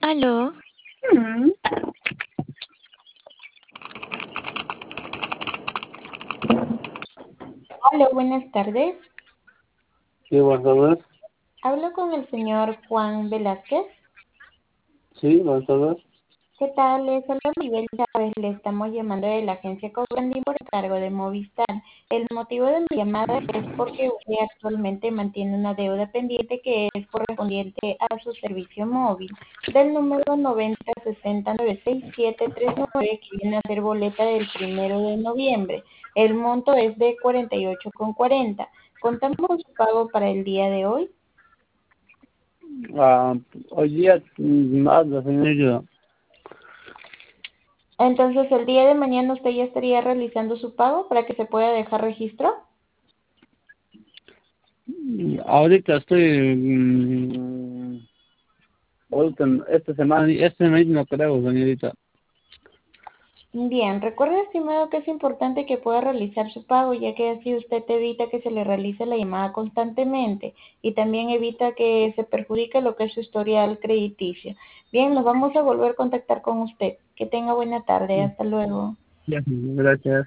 Aló, Mm. Hola, buenas tardes. Sí, buenas tardes. Hablo con el señor Juan Velázquez. Sí, buenas tardes. ¿Qué tal? Les habla Miguel Chávez. Le estamos llamando de la agencia Cobrandín por cargo de Movistar. El motivo de mi llamada es porque usted actualmente mantiene una deuda pendiente que es correspondiente a su servicio móvil del número 9060967339 que viene a ser boleta del 1 de noviembre. El monto es de 48,40. ¿Contamos con su pago para el día de hoy? Ah, hoy día, más la señorita. Entonces, el día de mañana usted ya estaría realizando su pago para que se pueda dejar registro. Ahorita estoy, ahorita, esta semana no creo, señorita. Bien, recuerde, estimado, que es importante que pueda realizar su pago, ya que así usted evita que se le realice la llamada constantemente y también evita que se perjudique lo que es su historial crediticio. Bien, nos vamos a volver a contactar con usted. Que tenga buena tarde. Hasta luego. Ya, gracias.